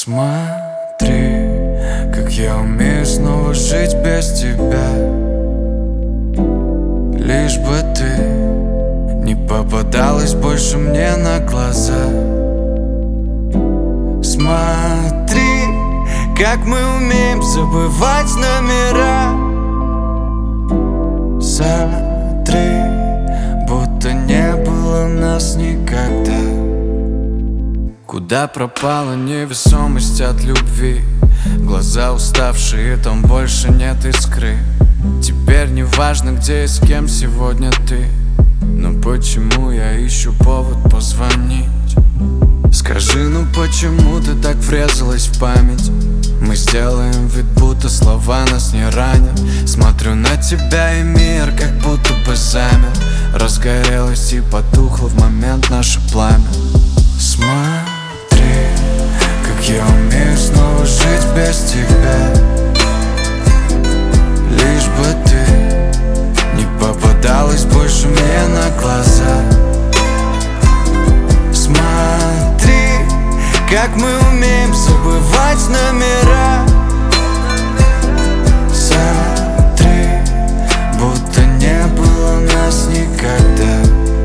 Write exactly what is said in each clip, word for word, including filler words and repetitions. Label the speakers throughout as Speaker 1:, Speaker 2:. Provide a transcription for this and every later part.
Speaker 1: Смотри, как я умею снова жить без тебя. Лишь бы ты не попадалась больше мне на глаза. Смотри, как мы умеем забывать номера. Смотри, будто не было нас никогда. Куда пропала невесомость от любви? Глаза уставшие, там больше нет искры. Теперь не важно, где и с кем сегодня ты. Но почему я ищу повод позвонить? Скажи, ну почему ты так врезалась в память? Мы сделаем вид, будто слова нас не ранят. Смотрю на тебя, и мир как будто бы замер. Разгорелось и потухло в момент наше пламя. Смотри, как я умею снова жить без тебя. Лишь бы ты не попадалась больше мне на глаза. Смотри, как мы умеем забывать номера. Смотри, будто не было нас никогда.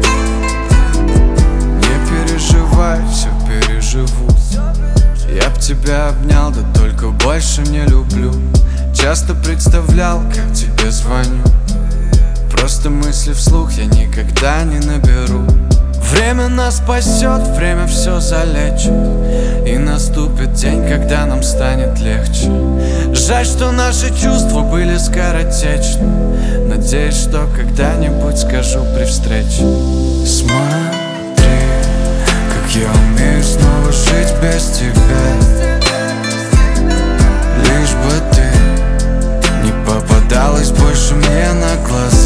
Speaker 1: Не переживай, все переживу. Я б тебя обнял, да только больше не люблю. Часто представлял, как тебе звоню. Просто мысли вслух я никогда не наберу. Время нас спасет, время все залечит. И наступит день, когда нам станет легче. Жаль, что наши чувства были скоротечны. Надеюсь, что когда-нибудь скажу при встрече. Смотри, как я умею снова жить без тебя. Лишь бы ты не попадалась больше мне на глаза.